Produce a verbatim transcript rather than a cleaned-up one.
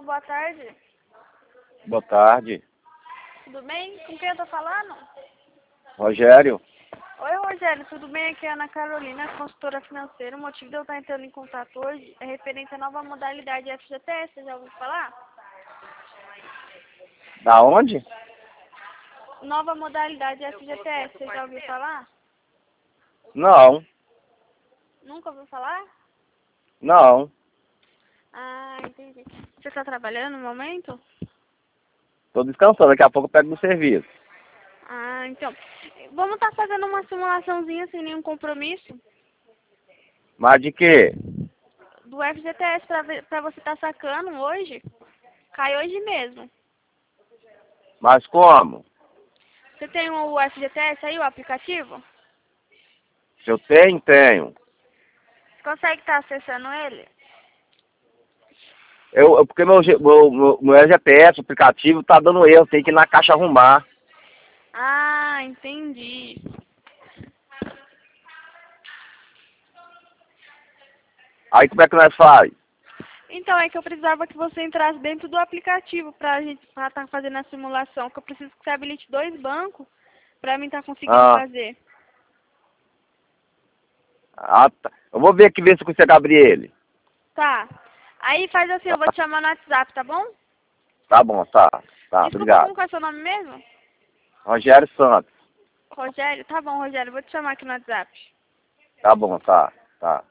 boa tarde. Boa tarde. Tudo bem? Com quem eu tô falando? Rogério. Oi, Rogério, tudo bem? Aqui é a Ana Carolina, consultora financeira. O motivo de eu estar entrando em contato hoje é referente à nova modalidade F G T S, você já ouviu falar? Da onde? Nova modalidade F G T S, você já ouviu falar? Não. Nunca ouviu falar? Não. Ah, entendi. Você está trabalhando no momento? Tô descansando, daqui a pouco eu pego no serviço. Ah, então. Vamos estar fazendo uma simulaçãozinha sem nenhum compromisso Mas de quê? do F G T S pra, ver- pra você estar sacando hoje. Cai hoje mesmo. Mas como? Você tem o F G T S aí, o aplicativo? Se eu tenho, tenho. Você consegue estar acessando ele? Eu, eu- porque meu, G- meu, meu, meu G P S, o aplicativo, tá dando erro, tem que ir na caixa arrumar. Ah, entendi. Aí como é que nós faz? Então, é que eu precisava que você entrasse dentro do aplicativo pra gente estar fazendo a simulação, que eu preciso que você habilite dois bancos pra mim estar conseguindo Ah, fazer. ah, tá. Eu vou ver aqui, ver se eu consigo abrir ele. Tá. Aí faz assim, eu vou Tá, te chamar no WhatsApp, tá bom? tá bom, tá. Tá, Desculpa, como obrigado. que é o seu nome mesmo? Rogério Santos. Rogério? Tá bom, Rogério, eu vou te chamar aqui no WhatsApp. Tá bom, tá, tá.